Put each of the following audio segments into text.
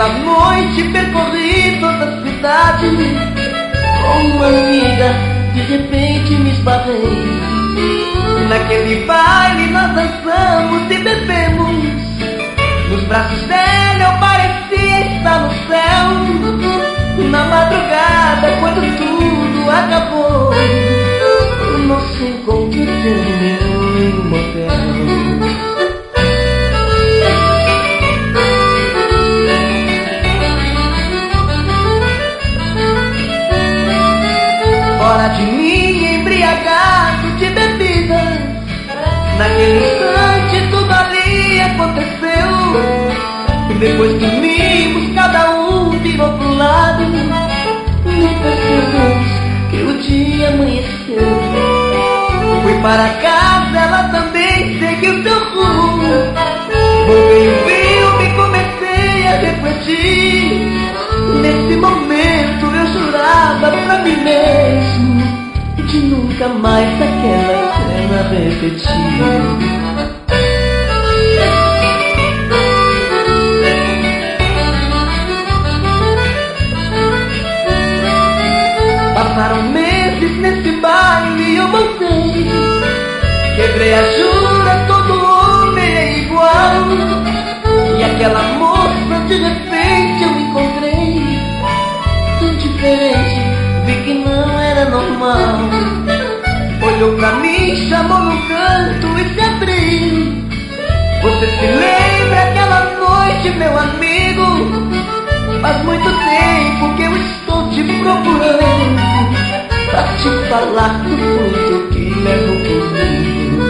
Naquela noite percorri toda a cidade com uma amiga, de repente me esbarrei. Naquele baile nós dançamos e bebemos. Nos braços dela eu parecia estar no céu. Na madrugada, quando tudo acabou, o nosso encontro terminou em um motel. Fora de mim, embriagado de bebida, naquele instante tudo ali aconteceu. E depois dormimos, cada um virou pro lado. Não percebemos que o dia amanheceu. Fui para casa, ela também seguiu seu rumo. Voltei o filme, comecei a refletir. Nesse momento eu jurava pra mim mesmo de nunca mais aquela cena repetir. Passaram meses nesse baile, eu voltei. Quebrei a jura, todo homem é igual. E aquela moça de repente eu encontrei, tão diferente, vi que não era normal. Olhou pra mim, chamou no canto e se abriu. Você se lembra aquela noite, meu amigo? Faz muito tempo que eu estou te procurando pra te falar tudo que levou comigo.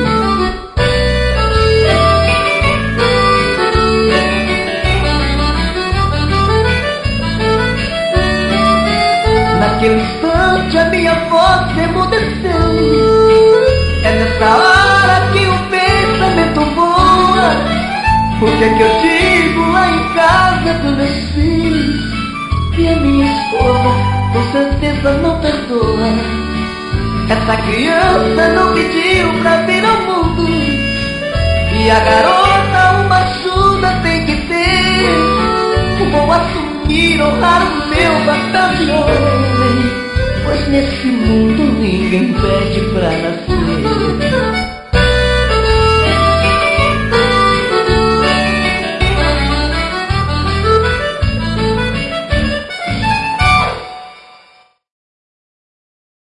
Naquele instante a minha voz emudeceu. É nessa hora que o pensamento voa. O que é que eu digo lá em casa dos meus filhos? Que a minha esposa com certeza não perdoa. Essa criança não pediu pra vir ao mundo, e a garota uma ajuda tem que ter. Vou assumir, honrar o meu papel de homem, pois nesse mundo ninguém pede pra nascer.